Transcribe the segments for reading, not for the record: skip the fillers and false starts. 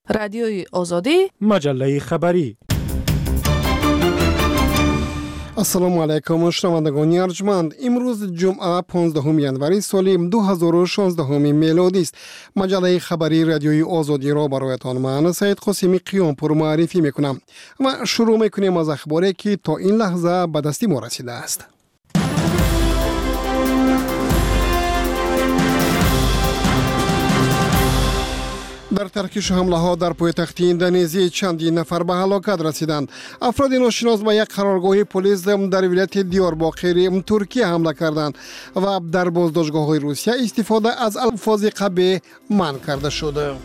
رادیوی آزادی، مجله خبری. السلام علیکم شنوندگان ارجمند. امروز جمعه 15 ینوری سال 2016 میلادی است. مجله خبری رادیوی آزادی را برایتان من سید قاسمی قیامپور معرفی میکنم و شروع میکنیم از اخباری که تا این لحظه به دست ما رسیده است. در ترکیش حمله ها در پایتخت اندونزی چندین نفر به هلاکت رسیدند. افراد ناشناس به یک قرارگاه پلیس در ولایت دیارباکر ترکیه حمله کردند و در بازداشتگاه های روسیه استفاده از الفاظ قبیح منع کرده شده.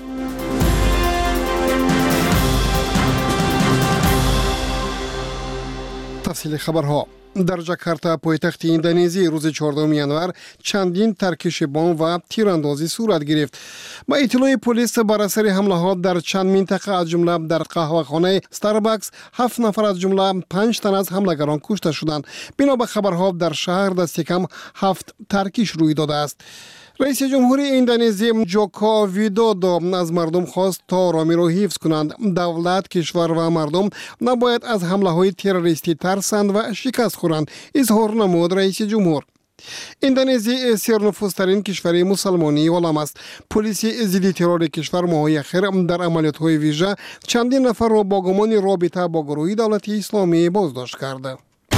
تفصیل خبرها. در جاکارتا پایتخت اندونزی روز 14 ینور چندین ترکش بمب و تیراندازی صورت گرفت. با اطلاع پلیس بر اثر حمله ها در چند منطقه از جمله در قهوه‌خانه استارباکس 7 نفر از جمله 5 تن از حملگران کشته شدند. بنا به خبرها در شهر دست کم 7 ترکش روی داده است. رئیس جمهوری اندونزی جوکو ویدودو از مردم خواست تا آرامی را حفظ کنند. دولت، کشور و مردم نباید از حمله های تروریستی ترسند و شکست خورند، اظهار نمود رئیس جمهور. اندونزی سرنفوذترین کشور مسلمانی عالم است. پلیس ضد ترور کشور ماه‌های اخیر در عملیات‌های ویژه چندین نفر را با گمان رابطه با گروه دولت اسلامی بازداشت کرده.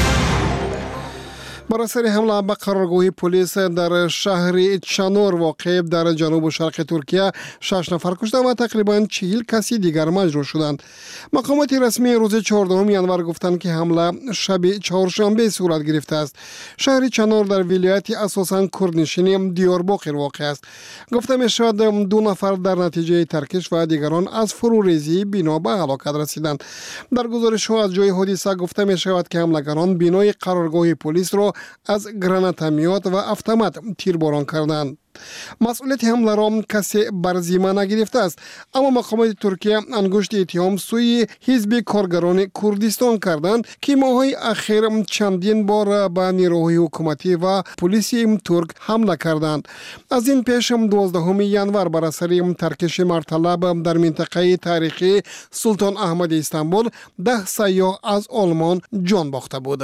بر اثر حمله به قرارگاه پلیس در شهر چانور واقع در جنوب و شرق ترکیه 6 نفر کشته و تقریباً 40 کسی دیگر مجروح شدند. مقامات رسمی روز 14 ینور گفتند که حمله شب چهارشنبه صورت گرفته است. شهر چانور در ولایت اساساً کردنشین دیارباکر واقع است. گفته می شود 2 نفر در نتیجه ترکش و دیگران از فروریزی بنا به هلاکت رسیدند. در گزارش ها از جای حادثه گفته می شود که حملگران بنای قرارگاه پلیس را از گرانتمیات و اتومات تیرباران کردند. مسئولیت حمله را کسی بر ذمه نگرفته است، اما مقامات ترکیه انگشت اتهام سوی حزب کارگران کردستان کردند که ماه‌های اخیر چندین بار به نیروهای حکومتی و پلیس ترک حمله کردند. از این پیش 12 ینور بر اثر ترکش مرتلب در منطقه تاریخی سلطان احمد استانبول 10 سیاح از آلمان جان باخته بود.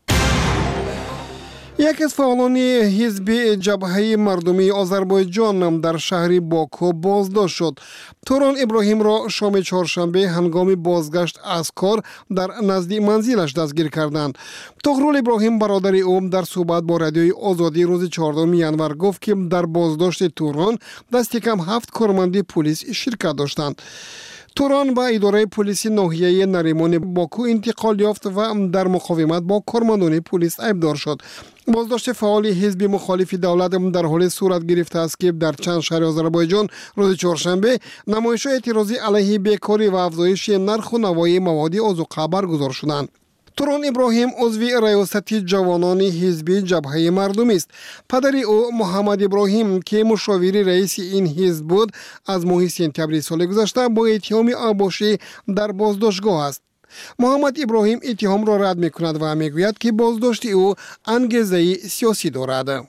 یک از فعالان حزب جبهه مردمی آذربایجان در شهر باکو بازداشت شد. توران ابراهیم را شام چهارشنبه هنگام بازگشت از کار در نزدیک منزلش دستگیر کردند. طغرل ابراهیم برادر او در صحبت با رادیوی آزادی روز 14 ینور گفت که در بازداشت توران دست کم 7 کارمند پلیس شرکت داشتند. توران با اداره پلیس ناحیه نریمان باکو انتقال یافت و در مقاومت با کارمندان پلیس عیبدار شد. بازداشت فعال حزب مخالف دولت در حال صورت گرفته است که در چند شهر آذربایجان روز چهارشنبه نمایش‌های اعتراضی علیه بیکاری و افزایش نرخ و نوای مواد آذوقه برگزار شدند. توران ابراهیم عضو ریاست جوانان حزب جبهه مردمی است. پدر او محمد ابراهیم که مشاور رئیس این حزب بود از ماه سپتامبر سال گذشته با اتهام آبوشی در بازداشتگاه است. محمد ابراهیم اتهام را رد می‌کند و می‌گوید که بازداشت او انگیزه سیاسی دارد.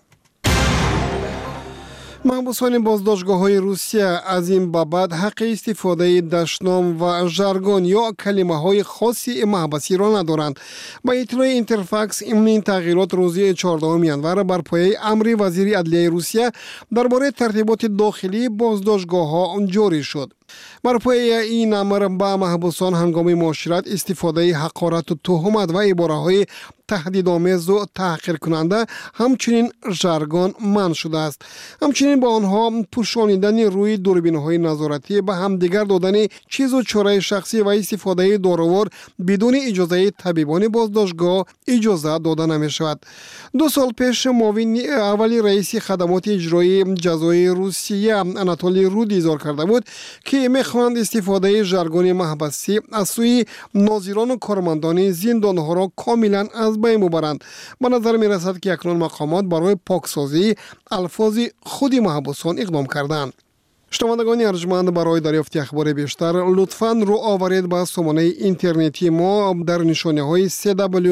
محبوسان بازداشتگاه‌های روسیه از این بابت حق استفاده دشنام و ژارگون یا کلمه‌های خاصی محبسی را ندارند. با اطلاع اینترفاکس این تغییرات روز 14 ینور بر پایه امر وزیر عدلیه روسیه درباره ترتیبات داخلی بازداشتگاه‌ها جاری شد. بر پایه این امر با محبوسان هنگام معاشرت استفاده حقارت و تهمت و عباره‌های تهدیدآمیز و تحقیر کننده همچنین ژارگون منع شده است. همچنین با آنها پوشانیدن روی دوربین‌های نظارتی به همدیگر دادن چیز و چاره شخصی و استفاده داروار بدون اجازه طبیبان بازداشتگاه اجازه داده نمی‌شود. 2 سال پیش معاون اول رئیس خدمات اجرایی جزای روسیه آناتولی رودی اظهار کرده بود که می‌خواهند استفاده ژارگون محبسی از سوی ناظران و کارمندان زندان‌ها را کاملا از بین ببرند. به نظر می رسد که اکنون مقامات برای پاکسازی الفاظ خود محبوسان اقدام کردند. شنوندگان ارجمند، برای دریافت اخبار بیشتر لطفاً رو آورید به سامانه اینترنتی ما در نشانه‌های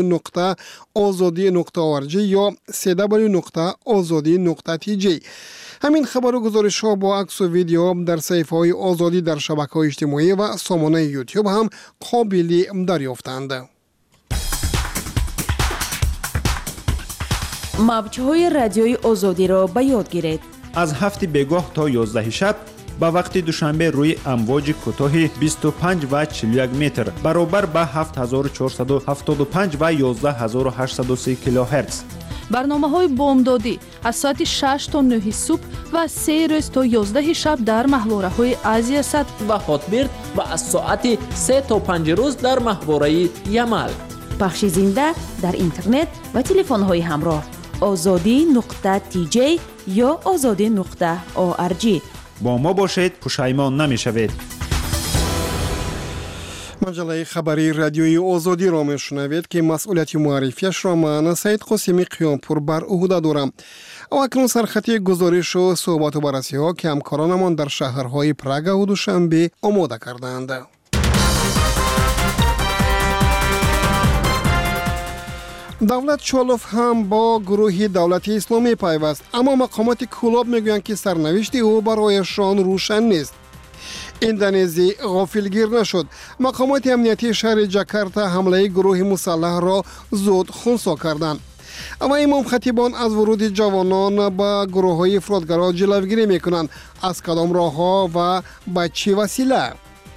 www.azadi.org یا www.azadi.tg. همین خبر و گزارش‌ها با عکس و ویدیو در صفحه‌های آزادی در شبکه‌های اجتماعی و سامانه یوتیوب هم قابل دریافتند. موج‌های رادیوی آزادی را به یاد گیرید. از 7 بگاه تا 11 شب با وقت دوشنبه روی امواج کوتاه 25 و 41 متر برابر با 7475 و 11830 کیلوهرتز. برنامه‌های بامدادی از ساعت 6 تا 9 صبح و 3 روز تا 11 شب در محوره‌های آسیا سد و هاتبرد و از ساعت 3 تا 5 روز در محوره یمل. پخش زنده در اینترنت و تلفن‌های همراه azadi.tj یا azadi.org. با ما باشید، پشیمان نمی‌شوید. مجله خبری رادیوی آزادی را میشنوید که مسئولیت معرفیش را من سید قاسمی قیامپور بر عهده دارم. و اکنون سرخط گزارش و صحبت و بررسی ها که همکارانمان در شهرهای پراگ و دوشنبه آماده کردند. دولت چالوف هم با گروه دولت اسلامی پیوست، اما مقامات کلاب میگویند که سرنوشت او برایشان روشن نیست. اندونزی غافلگیر نشد. مقامات امنیتی شهر جاکارتا حمله گروه مسلح را زود خنثی کردند. اما امام خطیبان از ورود جوانان به گروه های افراطگرا جلوگیری میکنند. از کدام راه ها و با چه وسیله؟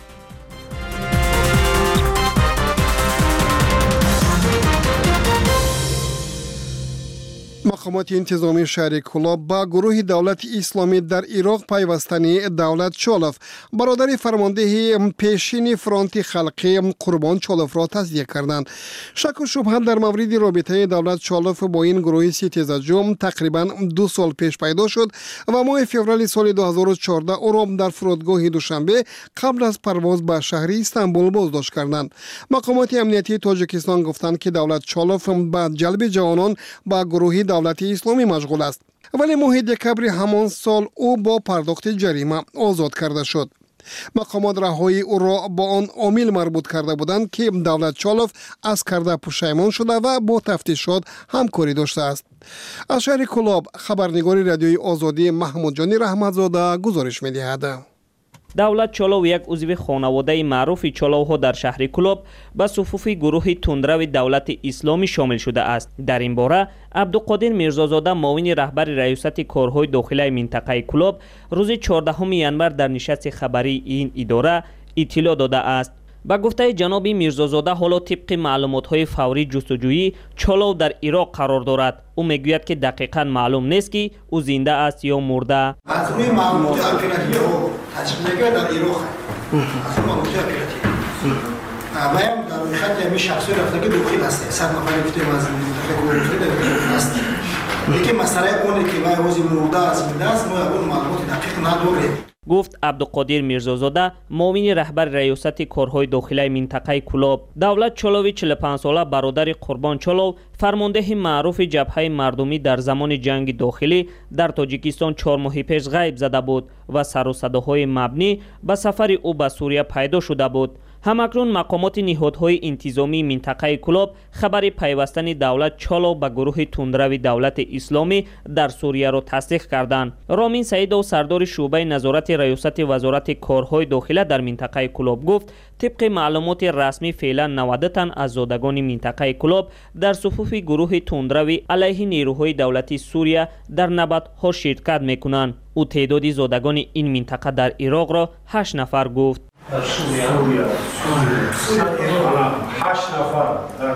مقامات انتظامی شهر کلاب با گروه دولت اسلامی در عراق پیوستنی دولت چالوف برادر فرمانده پیشین فرانت خلقی قربان چالوف را تصدیق کردند. شک و شبهه در مورد رابطه دولت چالوف با این گروه ستیزجو تقریبا 2 سال پیش پیدا شد و ماه فوریه سال 2014 او را در فرودگاه دوشنبه قبل از پرواز به شهر استانبول بازداشت کردند. مقامات امنیتی تاجیکستان گفتند که دولت چالوف با جلب جوانان با گروه دولت اسلامی مشغول است، ولی ماه دکبر همان سال او با پرداخت جریمه آزاد کرده شد. مقامات رهایی او را با آن عامل مربوط کرده بودند که دولت چالوف از کرده پشیمان شده و با تفتیشات همکاری داشته است. از شهر کلاب خبرنگار رادیوی آزادی محمود جانی رحمتزاده گزارش می‌دهد. دولت چالو یک عضو خانواده معروف چالوها در شهر کلاب به صفوف گروه تندرو دولت اسلامی شامل شده است. در این باره عبدالقادر میرزازاده معاون رهبر ریاست کارهای داخلی منطقه کلاب روز 14 ینور در نشست خبری این اداره اطلاع داده است. با گفته جناب میرزازاده حالا طبق معلومات‌های فوری جستجویی چالو در عراق قرار دارد. او میگوید که دقیقاً معلوم نیست که او زنده است یا مرده. از روی معلومات اپراتیوی او تشکیل در عراق از معلومات اپراتیوی ما هم در روی خط همین شخصی رفته که داخل هسته 100 نفر گفتیم از منطقه در هست. دیگه مسئله اونه که ما روزی مرده از زنده است ما اون معلومات دقیق نداریم. گفت عبدالقادر میرزازاده معاون رهبر ریاست کارهای داخلی منطقه کلاب. دولت چالوی 45 ساله برادر قربان چالو فرمانده معروف جبهه مردمی در زمان جنگ داخلی در تاجیکستان 4 ماه پیش غیب زده بود و سر و صداهای مبنی به سفر او به سوریه پیدا شده بود. همکنون مقامات نهادهای انتظامی منطقه کلاب خبر پیوستن دولت چالو به گروه تندرو دولت اسلامی در سوریه را تصدیق کردند. رامین سعید و سردار شعبه نظارت ریاست وزارت کارهای داخلی در منطقه کلاب گفت طبق معلومات رسمی فعلا 90 تن از زادگان منطقه کلاب در صفوف گروه تندرو علیه نیروهای دولتی سوریه در نبردها شرکت میکنند. او تعداد زادگان این منطقه در عراق را 8 نفر گفت. در سوریه 8 نفر در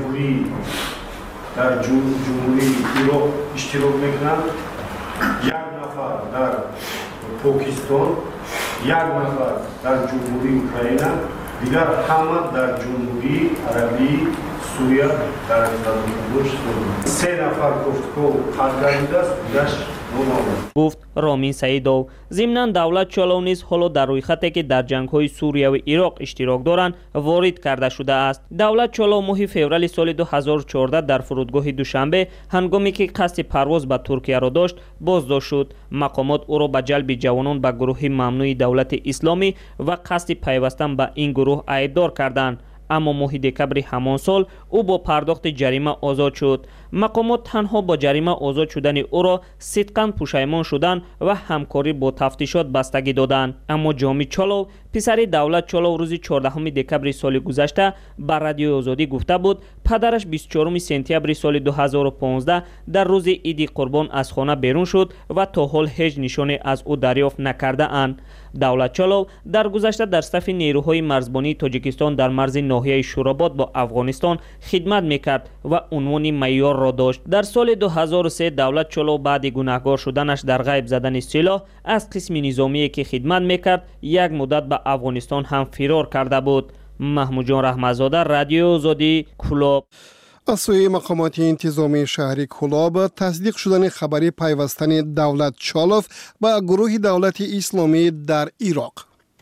جمهوری عراق اشتراک میکنند، 1 نفر در پاکستان، 1 نفر در جمهوری اوکراین، دیگر همه در جمهوری عربی سوریه در تدارک 3 نفر گفت که حاضر است، دیگرش گفت رامین سعیدو. ضمناً دولت چالو نیز حالا در رویخطی که در جنگ‌های سوریه و عراق اشتراک دارند وارد کرده شده است. دولت چالو ماه فوریه سال 2014 در فرودگاه دوشنبه هنگامی که قصد پرواز به ترکیه را داشت بازداشت شد. مقامات او را به جلب جوانان به گروه ممنوع دولت اسلامی و قصد پیوستن به این گروه ایدار کردند. اما ماه دکبر همان سال او با پرداخت جریمه آزاد شد. مقامات تنها با جریمه آزاد شدن او را صدقاً پشیمان شدند و همکاری با تفتیشات بستگی دادند. اما جامی چالو، پسر دولت چالو، روز 14 دکبر سال گذشته بر رادیوی آزادی گفته بود پدرش 24 سپتامبر سال 2015 در روز عید قربان از خانه بیرون شد و تا حال هیچ نشانی از او دریافت نکرده اند. دولت چالو در گذشته در صف نیروهای مرزبانی تاجیکستان در مرز ناحیه شوراباد با افغانستان خدمت میکرد و عنوان معیار را داشت. در سال 2003 دولت چالو بعد گناهکار شدنش در غیب زدن سلاح از قسم نظامی که خدمت میکرد یک مدت به افغانستان هم فرار کرده بود. محمود جان رحمتزاده، رادیو آزادی، کلاب. از سوی مقامات انتظامی شهری کلاب تصدیق شدن خبری پیوستن دولت چالوف به گروه دولت اسلامی در عراق.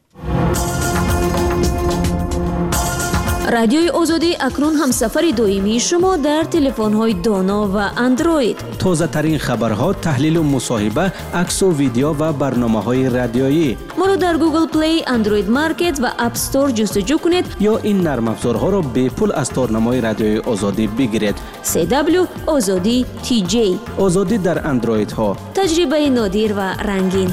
رادیوی آزادی اکنون هم سفر دائمی شما در تلفن‌های دانا و اندروید. تازه ترین خبرها، تحلیل و مصاحبه، عکس و ویدیو و برنامه‌های رادیویی. ما را در گوگل پلی، اندروید مارکت و اپ استور جستجو کنید یا این نرم افزارها را به پول از تارنمای رادیوی آزادی بگیرید. CW آزادی TJ. آزادی در اندروید ها. تجربه نادر و رنگین.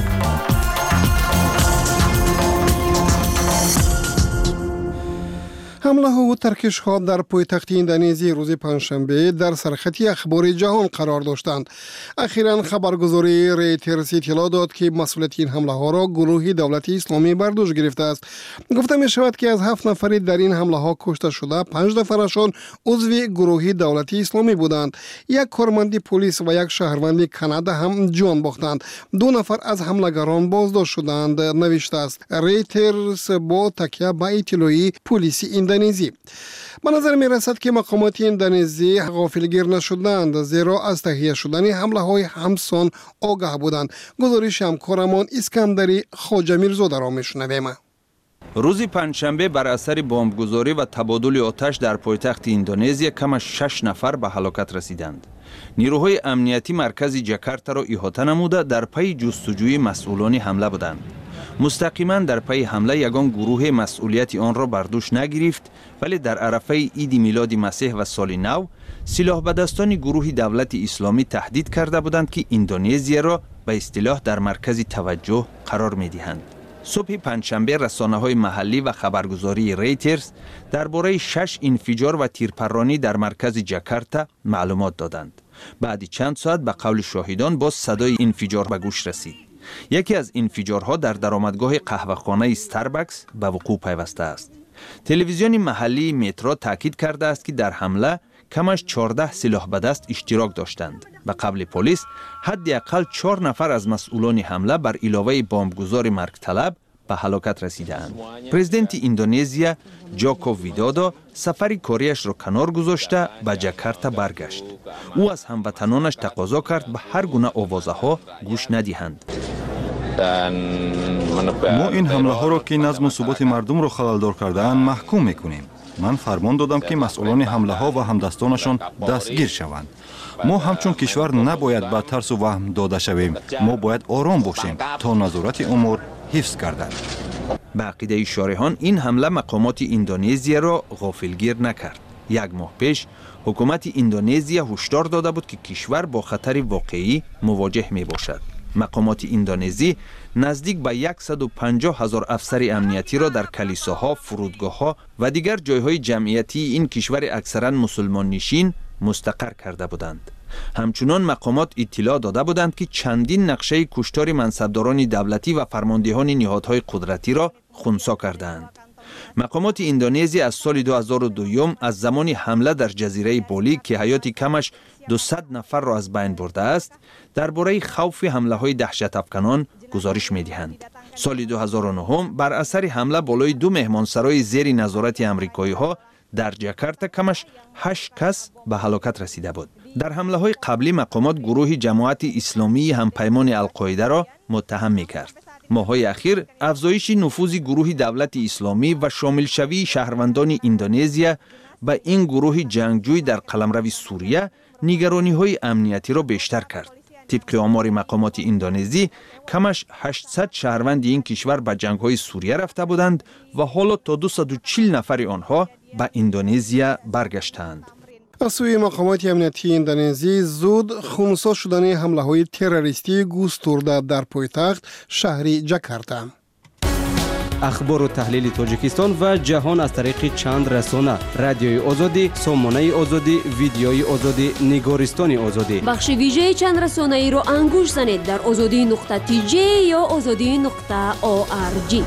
حمله ها و ترکش ها در پایتخت اندونزی روز پنجشنبه در سرخط اخبار جهان قرار داشتند. اخیراً خبرگزاری ریترز اطلاع داد که مسئولیت این حمله ها را گروه دولت اسلامی بر دوش گرفته است. گفته می شود که از 7 نفر در این حمله ها کشته شده 5 نفرشان عضو گروه دولت اسلامی بودند. یک کارمند پلیس و یک شهروند کانادا هم جان باختند. 2 نفر از حملگران بازداشت شدند، نوشته است ریترز با تکیه به اطلاعی پلیس اندونزی. به نظر می رسد که مقامات اندونزی غافلگیر نشدند، زیرا از تهیه شدن حمله های همسان آگاه بودند. گزارش همکارمان اسکندری خواجه میرزاده را میشنویم. روز پنجشنبه بر اثر بمبگذاری و تبادل آتش در پایتخت اندونزی کم 6 نفر به هلاکت رسیدند. نیروهای امنیتی مرکز جاکارتا را احاطه نموده در پی جستجوی مسئولان حمله بودند. مستقیما در پی حمله یگان گروه مسئولیت آن را بر دوش نگرفت، ولی در عرفه عید میلاد مسیح و سال نو سلاح به دستان گروه دولت اسلامی تهدید کرده بودند که اندونزی را به اصطلاح در مرکز توجه قرار می دهند. صبح پنجشنبه رسانه‌های محلی و خبرگزاری ریترز درباره 6 انفجار و تیرپرانی در مرکز جاکارتا معلومات دادند. بعد چند ساعت به قول شاهدان باز صدای انفجار به گوش رسید. یکی از انفجارها در درآمدگاه قهوه‌خانه استاربکس به وقوع پیوسته است. تلویزیون محلی مترو تاکید کرده است که در حمله کمش 14 سلاح به دست اشتراک داشتند. به قبل پلیس حداقل 4 نفر از مسئولان حمله بر علاوه بمبگذار مرگ طلب به هلاکت رسیدند. پرزیدنت اندونزیا جوکو ویدودو سفر کاریش را کنار گذاشته به جاکارتا برگشت. او از هموطنانش تقاضا کرد به هر گونه آوازها گوش ندهند. ما این حمله ها را که نظم و ثبات مردم را خللدار کرده‌اند محکوم میکنیم. من فرمان دادم که مسئولان حمله ها و همدستانشان دستگیر شوند. ما همچون کشور نباید به ترس و وهم داده شویم. ما باید آرام باشیم تا نظارت امور حفظ گردد. به عقیده شارحان این حمله مقامات اندونزی را غافلگیر نکرد. 1 ماه پیش حکومت اندونزی هشدار داده بود که کشور با خطر واقعی مواجه می باشد. مقامات اندونزی نزدیک به 150,000 افسر امنیتی را در کلیساها، فرودگاه‌ها و دیگر جایهای جمعیتی این کشور اکثراً مسلمان نشین مستقر کرده بودند. همچنان مقامات اطلاع داده بودند که چندین نقشه کشتار منصبداران دولتی و فرماندهان نهادهای قدرتی را خنثی کردند. مقامات اندونزی از سال 2002 از زمان حمله در جزیره بالی که حیات کمش 200 نفر را از بین برده است، درباره خوف حمله های دهشت افکنان گزارش می دهند. سال 2009 بر اثر حمله بالای 2 مهمانسرای زیر نظارت امریکایی ها در جاکارتا کمش 8 کس به هلاکت رسیده بود. در حمله های قبلی مقامات گروه جماعت اسلامی همپیمان القاعده را متهم می کرد. ماه‌های اخیر افزایش نفوذ گروه دولت اسلامی و شامل شوی شهروندان اندونزیا به این گروه جنگجوی در قلمرو سوریه نگرانی‌های امنیتی را بیشتر کرد. طبق آمار مقامات اندونزی کمش 800 شهروند این کشور به جنگ‌های سوریه رفته بودند و حالا تا 240 نفر آنها به اندونزیا برگشتند. از سوی مقامات امنیتی اندونزی زود خونسا شدن حمله های تروریستی گسترده در پایتخت شهر جاکارتا. اخبار و تحلیل تاجیکستان و جهان از طریق چند رسانه: رادیوی آزادی، سامانه آزادی، ویدیوی آزادی، نگارستان آزادی. بخش ویژه چند رسانه ای رو انگوش زنید در azadi.tj یا azadi.org.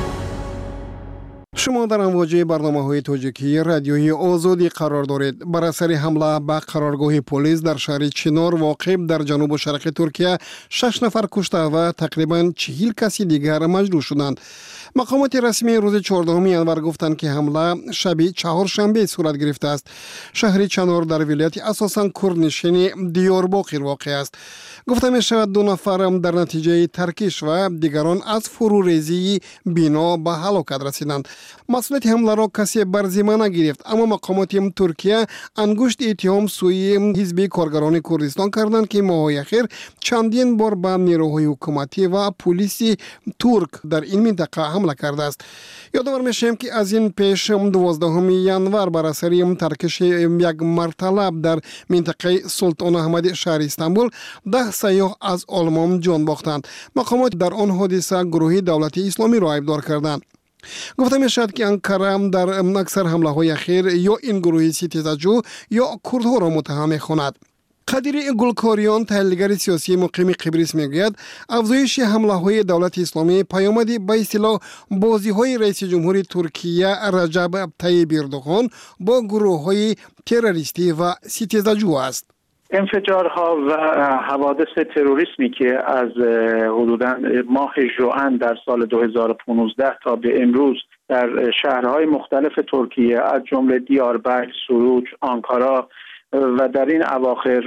شما در امواج برنامه‌های تاجیکی رادیوی آزادی قرار دارید. بر اثر حمله به قرارگاه پلیس در شهر چنار واقع در جنوب شرق ترکیه 6 نفر کشته و تقریباً 40 کسی دیگر مجروح شدند. مقامات رسمی روز 14 ینور گفتند که حمله شب چهارشنبه صورت گرفته است. شهر چنار در ولایت اساساً کردنشین دیارباکر واقع است. گفته می شود 2 نفر در نتیجه ترکش و دیگران از فروریزی بنا به هلاکت رسیدند. مسئولیت حمله را کسی بر ذمه نگرفت، اما مقامات ترکیه انگشت اتهام سوی حزب کارگران کردستان کردند که ماه‌های اخیر چندین بار به نیروهای حکومتی و پلیس ترک در این منطقه حمله کرده است. یادآور میشیم که از این پیش 12 ینور بر اثر ترکش یک مرتلب در منطقه سلطان احمد شهر استانبول 10 سیاح از آلمان جان باختند. مقامات در آن حادثه گروه دولت اسلامی را ایبدار کردند. گفته می شود که انقره در اکثر حمله های اخیر یا این گروه ستیزجو یا کردها را متهم می خواند. قدیر گلکاریان، تحلیلگر سیاسی مقیم قبرس میگوید افزایش حمله های دولت اسلامی پیامدی به اصطلاح بازی های رئیس جمهور ترکیه رجب طیب اردوغان با گروه های تروریستی و ستیزجو است. انفجارها و حوادث تروریسمی که از حدوداً ماه ژوئن در سال 2015 تا به امروز در شهرهای مختلف ترکیه از جمله دیاربکر، سوروچ، آنکارا و در این اواخر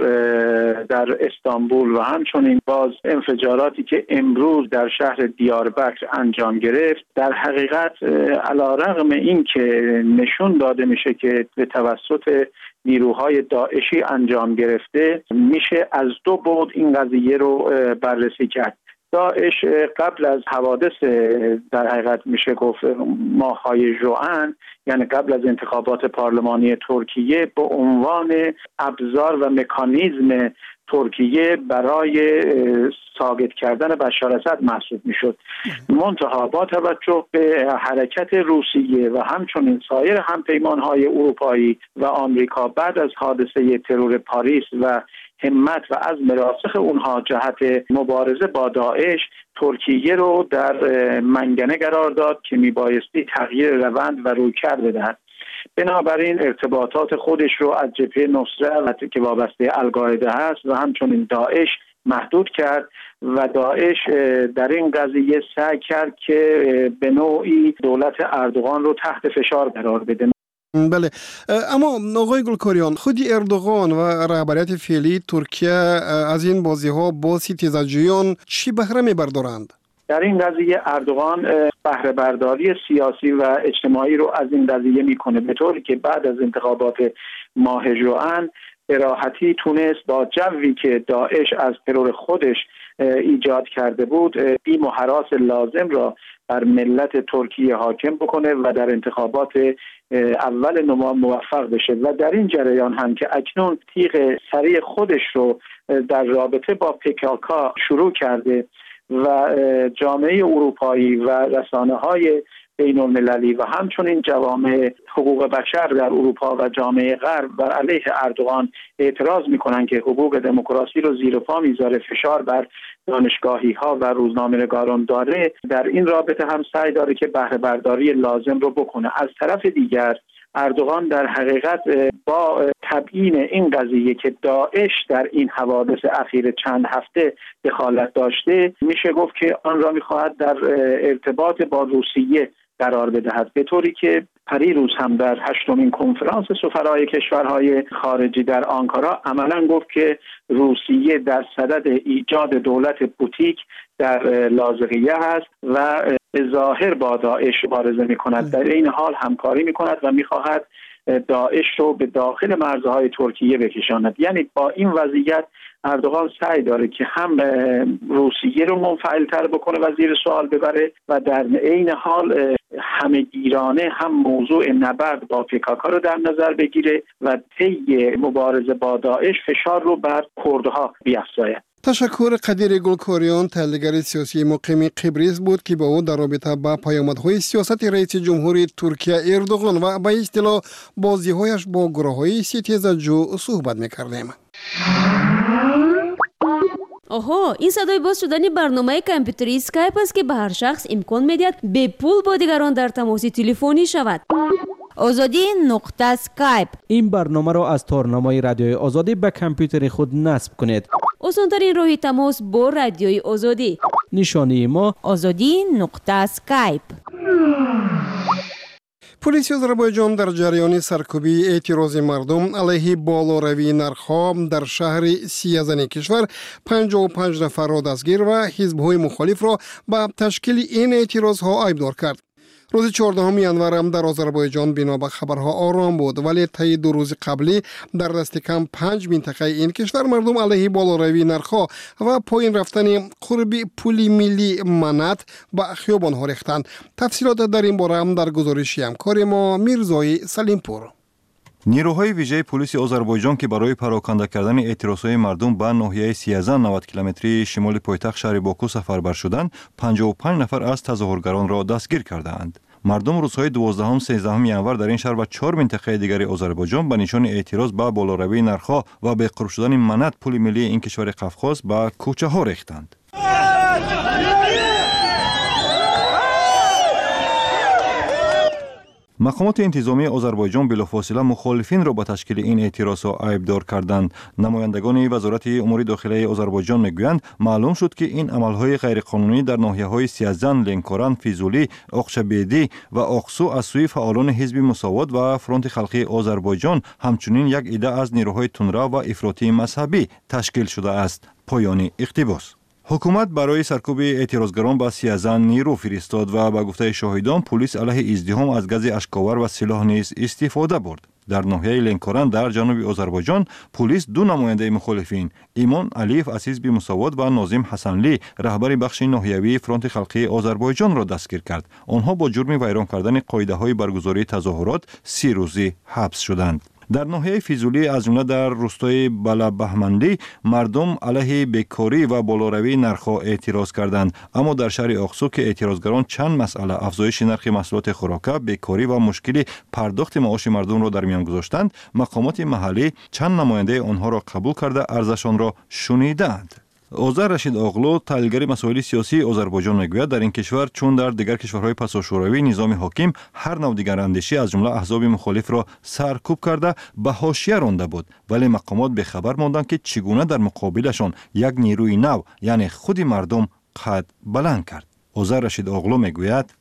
در استانبول و همچنین باز انفجاراتی که امروز در شهر دیاربکر انجام گرفت، در حقیقت علیرغم این که نشون داده میشه که به توسط نیروهای داعشی انجام گرفته، میشه از 2 بعد این قضیه رو بررسی کرد. داعش قبل از حوادث در حقیقت میشه گفت ماه‌های ژوئن، یعنی قبل از انتخابات پارلمانی ترکیه، به عنوان ابزار و مکانیزم ترکیه برای ساقط کردن بشار اسد محسوب میشد. منتها با توجه به حرکت روسیه و همچنین سایر همپیمانهای اروپایی و آمریکا بعد از حادثه ترور پاریس و همت و عزم راسخ اونها جهت مبارزه با داعش، ترکیه رو در منگنه قرار داد که میبایستی تغییر روند و رویکرد بدهد. بنابراین ارتباطات خودش رو از جبهه نصرت که وابسته القاعده هست و همچنین داعش محدود کرد و داعش در این قضیه سعی کرد که به نوعی دولت اردوغان رو تحت فشار قرار بده. بله، اما آقای گلکاریان، خود اردوغان و رهبریت فعلی ترکیه از این بازی ها با ستیزجویان چی بهره میبردارند؟ در این قضیه اردوغان بهره برداری سیاسی و اجتماعی رو از این قضیه میکنه، به طوری که بعد از انتخابات ماه ژوئن به راحتی تونست با جوی که داعش از ترور خودش ایجاد کرده بود بیم و هراس لازم را بر ملت ترکیه حاکم بکنه و در انتخابات اول نوامبر موفق بشه و در این جریان هم که اکنون تیغ سریع خودش رو در رابطه با PKK شروع کرده و جامعه اروپایی و رسانه‌های بین المللی و همچنین جوامع حقوق بشر در اروپا و جامعه غرب بر علیه اردوغان اعتراض میکنن که حقوق دموکراسی رو زیر پا میذاره، فشار بر دانشگاهی ها و روزنامه‌نگاران داره، در این رابطه هم سعی داره که بهره برداری لازم رو بکنه. از طرف دیگر اردوغان در حقیقت با تبیین این قضیه که داعش در این حوادث اخیر چند هفته دخالت داشته، میشه گفت که آن را میخواهد در ارتباط با روسیه قرار بدهد، به طوری که پریروز هم در 8مین کنفرانس سفرای کشورهای خارجی در آنکارا عملا گفت که روسیه در صدد ایجاد دولت بوتیک در لاذقیه است و به ظاهر با داعش مبارزه می‌کند، در این حال همکاری می‌کند و می‌خواهد داعش رو به داخل مرزهای ترکیه بکشاند. یعنی با این وضعیت اردوغان سعی داره که هم روسیه رو منفعل‌تر بکنه و زیر سوال ببره و در عین حال همه‌گیرانه هم موضوع نبرد با PKK رو در نظر بگیره و طی مبارزه با داعش فشار رو بر کردها بیفزاید. تشکر قدیر گلکوریان، تحلیلگر سیاسی مقیم قبرس بود که با او در رابطه با پیامدهای سیاست رئیس جمهوری ترکیه اردوغان و به اصطلاح بازی‌هایش با گروه‌های ستیزجو صحبت می‌کردیم. آها، این صدای باز شدن برنامه کامپیوتری اسکایپ است که به هر شخص امکان می‌دهد به پول با دیگران در تماس تلفنی شود. آزادی نقطه اسکایپ. این برنامه را از تارنمای رادیوی آزادی به کامپیوتر خود نصب کنید. آسان‌ترین راه تماس با رادیوی آزادی. نشانی ما آزادی نقطه اسکایپ. پلیس آذربایجان در جریان سرکوبی اعتراض مردم علیه بالاروی نرخ‌ها در شهر سیزن کشور 55 نفر را دستگیر و حزب‌های مخالف را به تشکیل این اعتراض‌ها ایبدار کرد. روز 14 ینور هم در آذربایجان بنا به خبرها آرام بود، ولی طی 2 روز قبلی در دست کم 5 منطقه این کشور مردم علیه بالاروی نرخ‌ها و پایین رفتن قرب پول ملی منات به خیابان‌ها ریختند. تفصیلات در این باره هم در گزارش همکار ما میرزای سلیمپور. نیروهای ویژه پلیس آذربایجان که برای پراکنده کردن اعتراضهای مردم به ناحیه سیزن 90 کیلومتری شمال پایتخت شهر باکو سفربر شدند، 55 نفر از تظاهرگران را دستگیر کردند. مردم روزهای 12 و 13 ینور در این شهر و 4 منطقه دیگر آذربایجان به نشان اعتراض به بالاروی نرخ‌ها و به قرب شدن منات پول ملی این کشور قفقاز به کوچه‌ها ریختند. مقامات انتظامی آذربایجان بلافاصله مخالفین را به تشکیل این اعتراضها ایبدار کردند. نمایندگان وزارت امور داخلی آذربایجان میگویند معلوم شد که این عملهای غیرقانونی در ناحیه‌های سیزن، لنکوران، فیزولی، آقشبیدی و آقسو از سوی فعالان حزب مساوات و فرانت خلقی آذربایجان همچنین یک عده از نیروهای تندرو و افراطی مذهبی تشکیل شده است. پایان اقتباس. حکومت برای سرکوب اعتراضگران به سیزن نیرو فرستاد و به گفته شاهدان پلیس علیه ازدحام از گاز اشک‌آور و سلاح نیز استفاده برد. در ناحیه لنکوران در جنوب آذربایجان پلیس 2 نماینده مخالفین ایمان علیف از حزب مساوات و ناظم حسنلی رهبر بخش ناحیوی فرانت خلقی آذربایجان را دستگیر کرد. آنها با جرم ویران کردن قاعده‌های برگزاری تظاهرات 30 روزی حبس شدند. در ناحیه فیزولی از جمله در روستای بلابهمندی مردم علیه بیکاری و بالاروی نرخ‌ها اعتراض کردند، اما در شهر آقسو که اعتراضگران چند مسئله افزایش نرخ محصولات خوراکه، بیکاری و مشکل پرداخت معاش مردم را در میان گذاشتند، مقامات محلی چند نماینده آنها را قبول کرده ارزشان را شنیدند. آذر رشید آقلو، تحلیلگر مسائل سیاسی آذربایجان میگوید در این کشور چون در دیگر کشورهای پساشوروی نظام حاکم هر نوع دیگراندیشی از جمله احزاب مخالف را سرکوب کرده به حاشیه رانده بود، ولی مقامات به خبر ماندند که چگونه در مقابلشان یک نیروی نو یعنی خود مردم قد بلند کرد. آذر رشید آقلو میگوید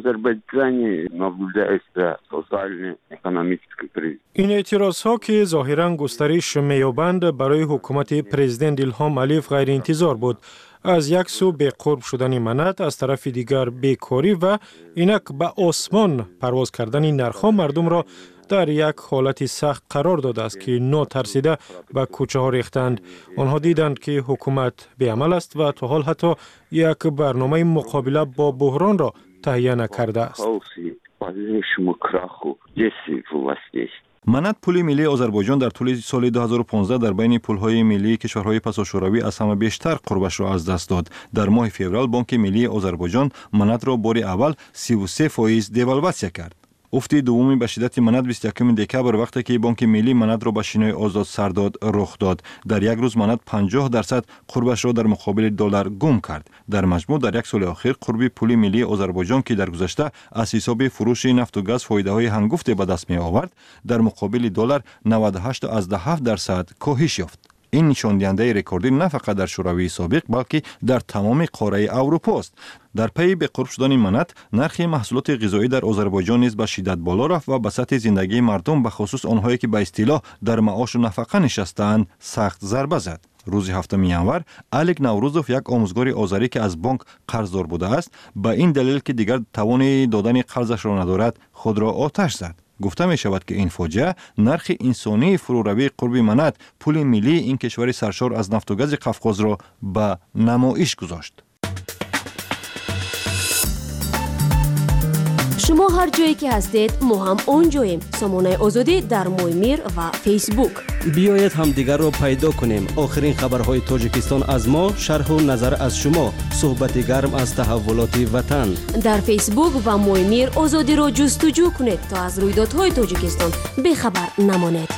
این اعتراض ها که ظاهراً گسترش میابند برای حکومت پرزیدنت ایلهام علیف غیر انتظار بود. از یک سو به قرب شدن منات، از طرف دیگر بیکاری و اینک به آسمان پرواز کردن نرخ‌ها مردم را در یک حالت سخت قرار داده است که ناترسیده به کوچه ها ریختند. آنها دیدند که حکومت بی‌عمل است و تا حال حتی یک برنامه مقابله با بحران را تهیه نکرده است. منات پول ملی آذربایجان در طول سال 2015 در بین پولهای ملی کشورهای پساشوروی از همه بیشتر قربش را از دست داد. در ماه فوریه بانک ملی آذربایجان منات را بار اول 33% دیوالواسیون کرد. افت دومی به شدت منات 21 دکبر وقتی که بانک ملی منات را به شینای آزاد سر داد رخ داد. در یک روز منات 50% قربش را در مقابل دلار گم کرد. در مجموع در یک سال اخیر قرب پول ملی آذربایجان که در گذشته از حساب فروش نفت و گاز فایده‌های هنگفت به دست می آورد در مقابل دلار 98.7% کاهش یافت. این نشان دهنده رکوردی نه فقط در شوروی سابق بلکه در تمام قاره اروپا است. در پی به قرب شدن منات، نرخ محصولات غذایی در آذربایجان نیز به شدت بالا رفت و به سطح زندگی مردم به خصوص آنهایی که به اصطلاح در معاش و نفقه نشستند سخت ضربه زد. روز 7 ینور الیک نوروزوف، یک آموزگار آذری که از بانک قرضدار بوده است، به این دلیل که دیگر توان دادن قرضش را ندارد خود را آتش زد. گفته می شود که این فاجعه نرخ انسانی فروروی قرب منات پول ملی این کشور سرشار از نفت و گاز قفقاز را به نمایش گذاشت. شما هر جایی که هستید ما هم اونجاییم. سامانه آزادی در مویمیر و فیسبوک. بیایید هم دیگر رو پیدا کنیم. آخرین خبرهای تاجیکستان از ما، شرح و نظر از شما، صحبت گرم از تحولات وطن. در فیسبوک و مویمیر آزادی رو جستجو کنید تا از رویدادهای تاجیکستان بی‌خبر نمانید.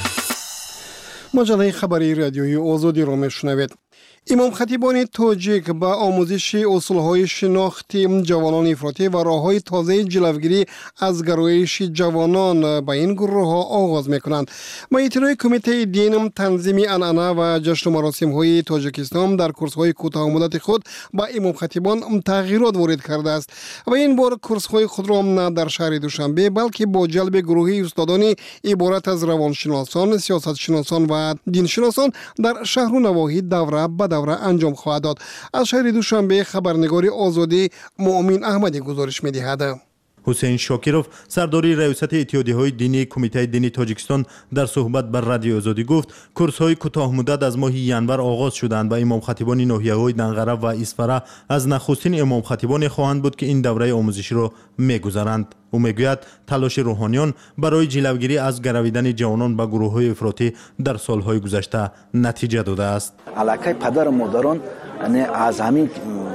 مجله خبری رادیویی آزادی را میشنوید. امام خطیبان تاجیک با آموزش اصولهای شناختی جوانان افراطی و راههای تازه جلوگیری از گرایش جوانان به این گروه ها آغاز میکنند. با اطلاع کمیته دین تنظیم عنعنه و جشن و مراسم های تاجیکستان در کورس های کوتاه مدت خود با امام خطیبان تغییرات وارد کرده است و این بار کورس های خود را نه در شهر دوشنبه بلکه با جلب گروهی استادانی عبارت از روانشناسان، سیاستشناسان و دینشناسان در شهر و نواحی دوره به دوره انجام خواهد داد. از شهر دوشنبه خبرنگار آزادی مؤمن احمدی گزارش می‌دهد. حسین شاکیروف سرداری ریاست اتحادیه‌های دینی کمیته دینی تاجیکستان در صحبت بر رادیو آزادی گفت کورس‌های کوتاه مدت از ماه ینور آغاز شدند و امام خطیبان ناحیه‌های دنقره و اسفره از نخستین امام خطیبان خواهند بود که این دوره آموزشی را می‌گذرند. او میگوید تلاش روحانیان برای جلوگیری از گرویدن جوانان به گروه‌های افراطی در سال‌های گذشته نتیجه داده است. علاقه پدر و مادران از همین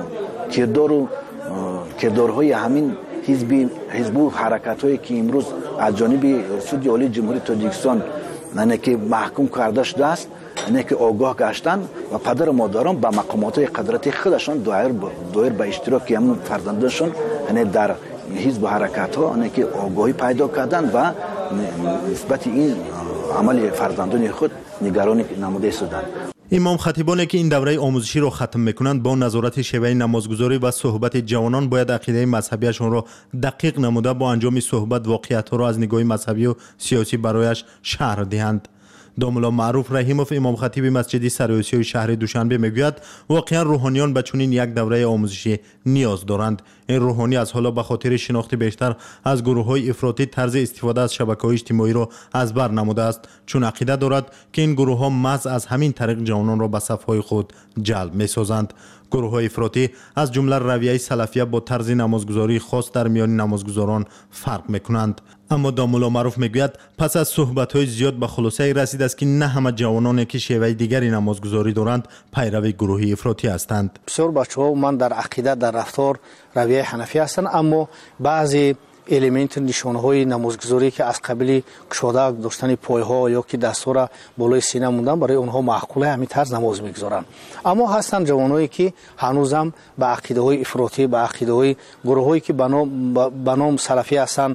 کردارهای همین حزب و حرکت‌هایی که امروز از جانب سود عالی جمهوری تاجیکستان که محکوم کرده شده است که آگاه گشتن و پدر و مادران به مقامات قدرتی خودشان دایر به اشتراک همون فرزندانشون در حزب و حرکت‌ها که آگاهی پیدا کردن و نسبت این عمل فرزندان خود نگرانی نموده شدند. امام خطیبانی که این دوره آموزشی را ختم میکنند با نظارت شیوه نمازگزاری و صحبت جوانان باید عقیده مذهبیشان را دقیق نموده با انجام صحبت واقعیت‌ها را از نگاه مذهبی و سیاسی برایش شرح دهند. داملا معروف رحیموف امام خطیب مسجد سرآسیای شهر دوشنبه میگوید واقعا روحانیان به چنین یک دوره آموزشی نیاز دارند. این روحانی از حالا به خاطر شناخت بیشتر از گروه‌های افراطی طرز استفاده از شبکه‌های اجتماعی را از بر نموده است، چون عقیده دارد که این گروه‌ها محض از همین طریق جوانان را به صف‌های خود جلب می‌سازند. گروه‌های افراطی از جمله رویه سلفیه با طرز نمازگزاری خاص در میان نمازگزاران فرق می‌کنند. اما داملا معروف میگوید پس از صحبت‌های زیاد به خلاصه رسید است که نه همه جوانانی که شیوه دیگری نمازگزاری دارند پیرو گروهی افراطی هستند. بسیار بچه‌ها من در عقیده در رفتار رویه حنفی هستند، اما بعضی الیمنت نشانه‌های نمازگزاری که از قبیل کشاده داشتن پای‌ها یا که دستور بالای سینه موندن برای اونها معقوله همین طرز نماز می‌گذارند. اما هستند جوانایی که هنوزم به عقیده‌های افراطی، به عقیده‌های گروه‌هایی که به نام سلفی هستند،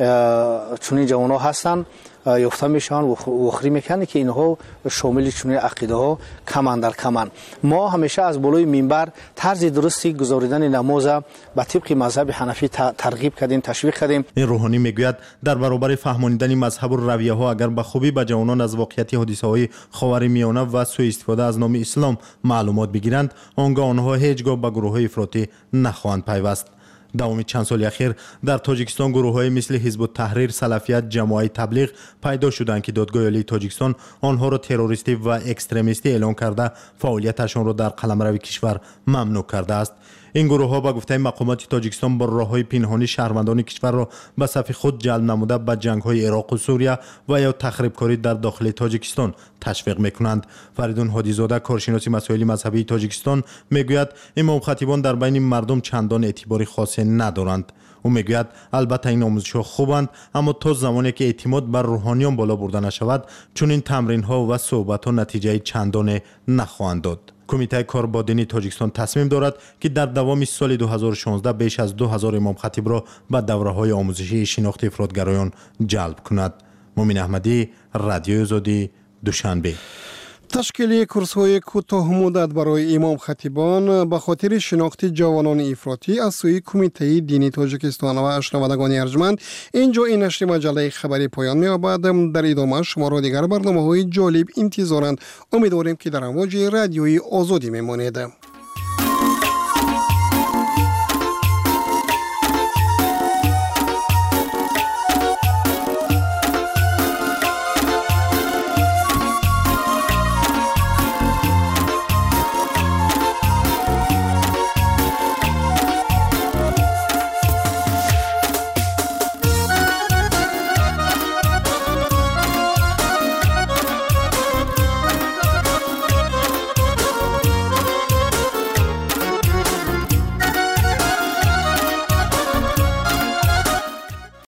چون جوان‌ها هستند یافته میشن و وخری میکنه که اینها شامل چون عقیده ها کمان در کمان. ما همیشه از بالای منبر طرز درستی گزاریدن نماز به طبق مذهب حنفی ترغیب کردیم، تشویق کردیم. این روحانی میگوید در برابر فهماندن مذهب و رویه ها اگر به خوبی به جوانان از واقعیت حادثه های خاورمیانه و سوء استفاده از نام اسلام معلومات بگیرند، آنگاه آنها هیچگاه به گروه های افراطی نخواهند پیوست. دوام چند سال اخیر در تاجیکستان گروه‌های مثل حزب التحریر، سلفیت، جماعت تبلیغ پیدا شدند که دادگاه عالی تاجیکستان آنها را تروریستی و اکستریمیستی اعلام کرده فعالیتشان را در قلمرو کشور ممنوع کرده است. این گروه‌ها با گفته مقامات تاجیکستان با راه‌های پنهانی شهروندان کشور را به صف خود جلب نموده به جنگ‌های عراق و سوریه و یا تخریبکاری در داخل تاجیکستان تشویق می‌کنند. فریدون هادیزاده کارشناس مسائل مذهبی تاجیکستان میگوید امام خطیبان در بین مردم چندان اعتبار خاصی ندارند. او میگوید البته این آموزش‌ها خوبند، اما تا زمانی که اعتماد بر روحانیان بالا برده نشود چون این تمرین‌ها و صحبت‌ها نتیجه چندانی نخواهند داد. کمیته کاربادینی تاجیکستان تصمیم دارد که در دوام سال 2016 بیش از 2000 امام خطیب را به دوره‌های آموزشی شناخت افراطگرایان جلب کند. مومن احمدی، رادیو آزادی، دوشنبه. تشکیل کورس‌های کوتاه مدت برای امام خطیبان به خاطر شناخت جوانان افراطی از سوی کمیته دینی تاجیکستان و شنوندگان ارجمند اینجا این نشر مجله خبری پایان می‌یابد. در ادامه شما را دیگر برنامه‌های جالب انتظارند. امیدواریم که در امواج رادیوی آزادی میمانید.